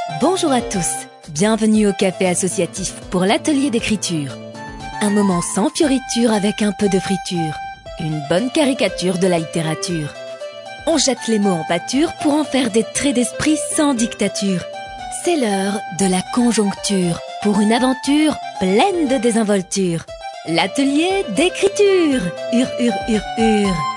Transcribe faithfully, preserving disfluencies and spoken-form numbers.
Bonjour à tous, bienvenue au Café Associatif pour l'atelier d'écriture. Un moment sans fioriture avec un peu de friture, une bonne caricature de la littérature. On jette les mots en pâture pour en faire des traits d'esprit sans dictature. C'est l'heure de la conjoncture pour une aventure pleine de désinvolture. L'atelier d'écriture, hur hur hur hur.